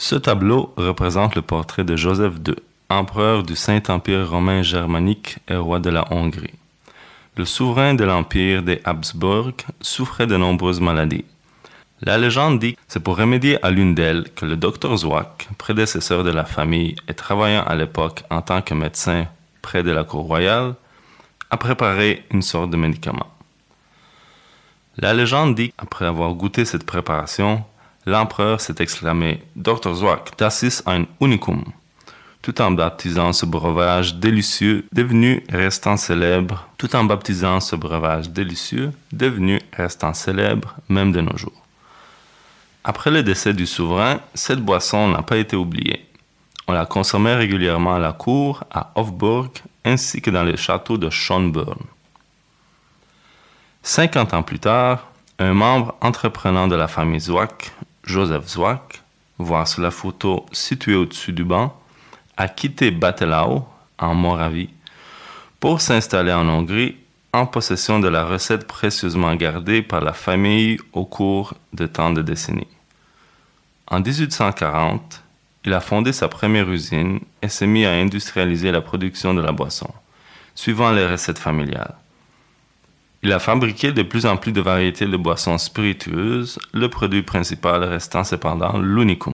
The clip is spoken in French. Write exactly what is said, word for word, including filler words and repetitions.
Ce tableau représente le portrait de Joseph deux, empereur du Saint-Empire romain germanique et roi de la Hongrie. Le souverain de l'empire des Habsbourg souffrait de nombreuses maladies. La légende dit que c'est pour remédier à l'une d'elles que le docteur Zwack, prédécesseur de la famille et travaillant à l'époque en tant que médecin près de la cour royale, a préparé une sorte de médicament. La légende dit qu'après avoir goûté cette préparation, l'empereur s'est exclamé « docteur Zwack, das ist ein Unikum », tout en baptisant ce breuvage délicieux devenu restant célèbre, tout en baptisant ce breuvage délicieux devenu restant célèbre même de nos jours. Après le décès du souverain, cette boisson n'a pas été oubliée. On la consommait régulièrement à la cour, à Hofburg, ainsi que dans les châteaux de Schönbrunn. Cinquante ans plus tard, un membre entreprenant de la famille Zwack, Joseph Zwack, voir sur la photo située au-dessus du banc, a quitté Batelau, en Moravie, pour s'installer en Hongrie, en possession de la recette précieusement gardée par la famille au cours de tant de décennies. En dix-huit cent quarante, il a fondé sa première usine et s'est mis à industrialiser la production de la boisson, suivant les recettes familiales. Il a fabriqué de plus en plus de variétés de boissons spiritueuses, le produit principal restant cependant l'unicum.